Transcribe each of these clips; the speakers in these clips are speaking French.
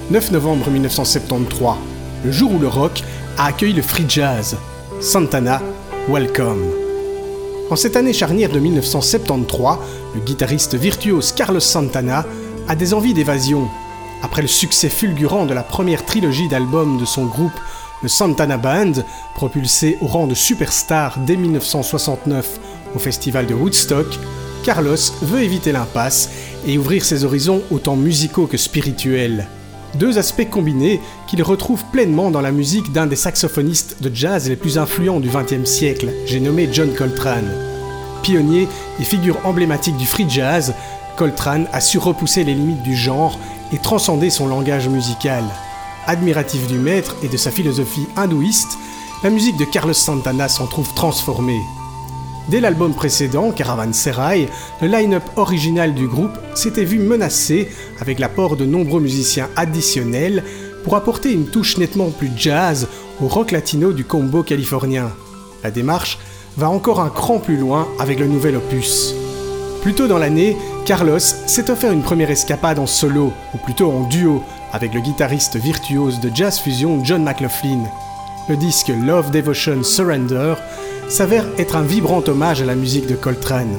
9 novembre 1973, le jour où le rock a accueilli le free jazz. Santana, welcome. En cette année charnière de 1973, le guitariste virtuose Carlos Santana a des envies d'évasion. Après le succès fulgurant de la première trilogie d'albums de son groupe, le Santana Band, propulsé au rang de superstar dès 1969 au festival de Woodstock, Carlos veut éviter l'impasse et ouvrir ses horizons autant musicaux que spirituels. Deux aspects combinés qu'il retrouve pleinement dans la musique d'un des saxophonistes de jazz les plus influents du XXe siècle, j'ai nommé John Coltrane. Pionnier et figure emblématique du free jazz, Coltrane a su repousser les limites du genre et transcender son langage musical. Admiratif du maître et de sa philosophie hindouiste, la musique de Carlos Santana s'en trouve transformée. Dès l'album précédent, Caravansérail, le line-up original du groupe s'était vu menacé avec l'apport de nombreux musiciens additionnels pour apporter une touche nettement plus jazz au rock latino du combo californien. La démarche va encore un cran plus loin avec le nouvel opus. Plus tôt dans l'année, Carlos s'est offert une première escapade en solo, ou plutôt en duo, avec le guitariste virtuose de jazz fusion John McLaughlin. Le disque Love, Devotion, Surrender s'avère être un vibrant hommage à la musique de Coltrane.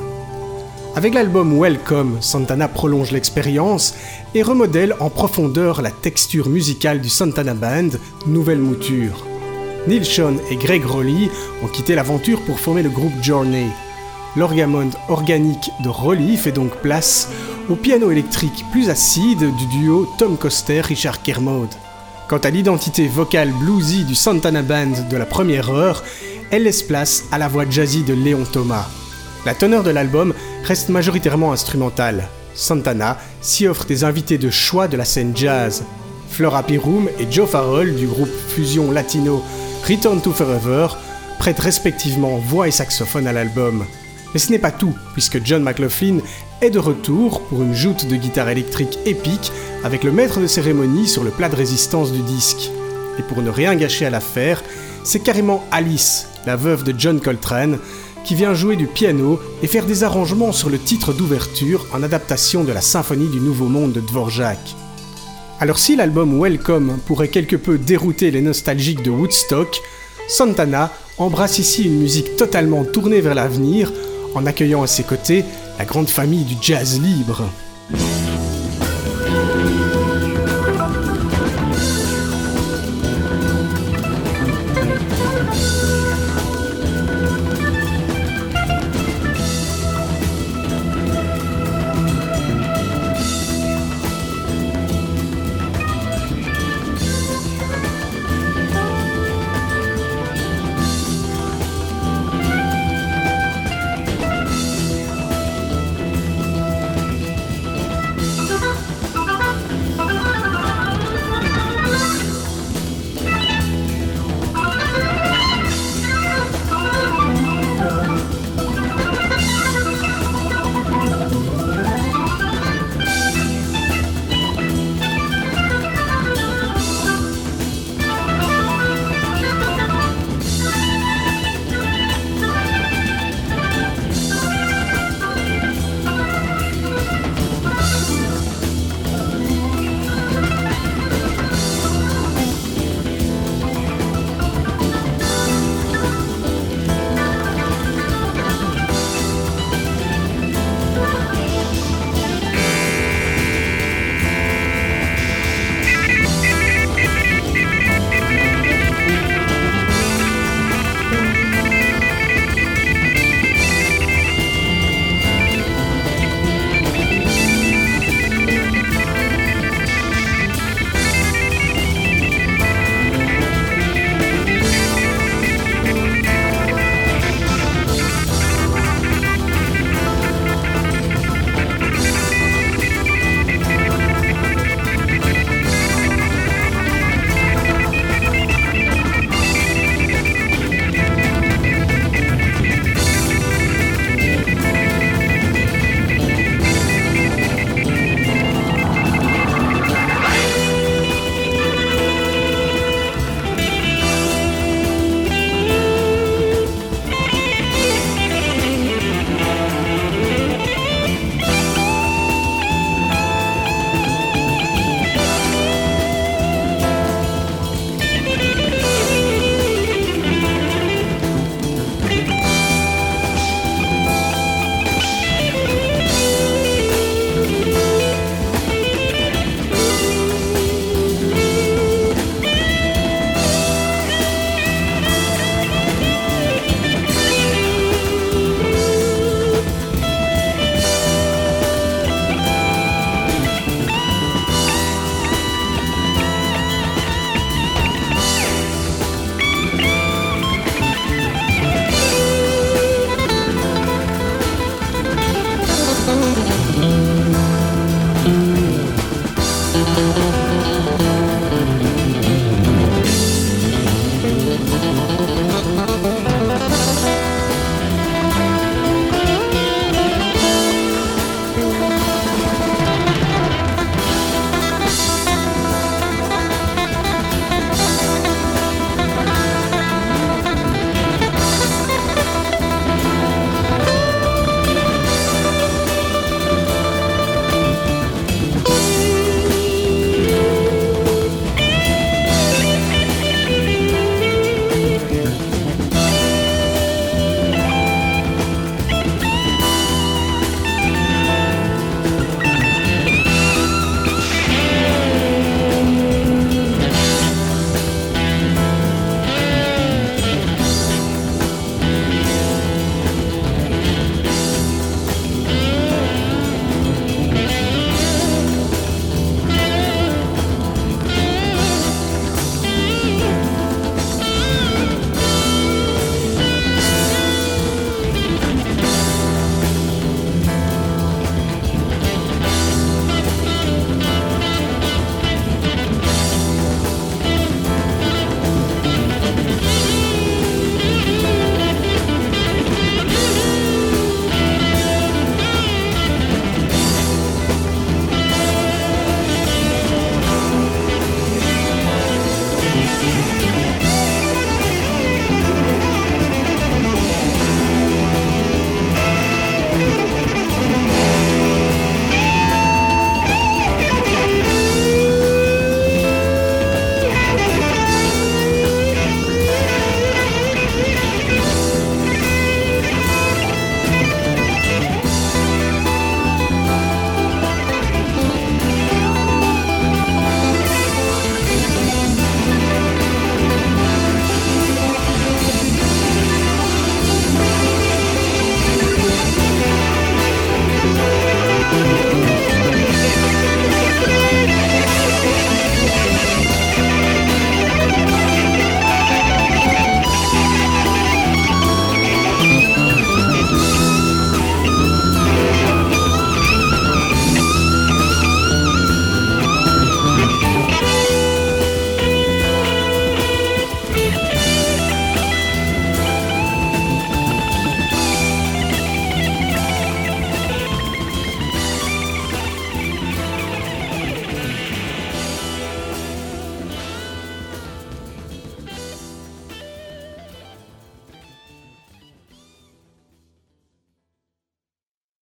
Avec l'album Welcome, Santana prolonge l'expérience et remodèle en profondeur la texture musicale du Santana Band, nouvelle mouture. Neil Schon et Gregg Rolie ont quitté l'aventure pour former le groupe Journey. L'orgamonde organique de Rolie fait donc place au piano électrique plus acide du duo Tom Coster-Richard Kermode. Quant à l'identité vocale bluesy du Santana Band de la première heure, elle laisse place à la voix jazzy de Léon Thomas. La teneur de l'album reste majoritairement instrumentale. Santana s'y offre des invités de choix de la scène jazz. Flora Piroum et Joe Farrell du groupe fusion latino Return to Forever prêtent respectivement voix et saxophone à l'album. Mais ce n'est pas tout, puisque John McLaughlin est de retour pour une joute de guitare électrique épique avec le maître de cérémonie sur le plat de résistance du disque. Et pour ne rien gâcher à l'affaire, c'est carrément Alice, la veuve de John Coltrane, qui vient jouer du piano et faire des arrangements sur le titre d'ouverture en adaptation de la symphonie du Nouveau Monde de Dvorak. Alors si l'album Welcome pourrait quelque peu dérouter les nostalgiques de Woodstock, Santana embrasse ici une musique totalement tournée vers l'avenir, en accueillant à ses côtés la grande famille du jazz libre.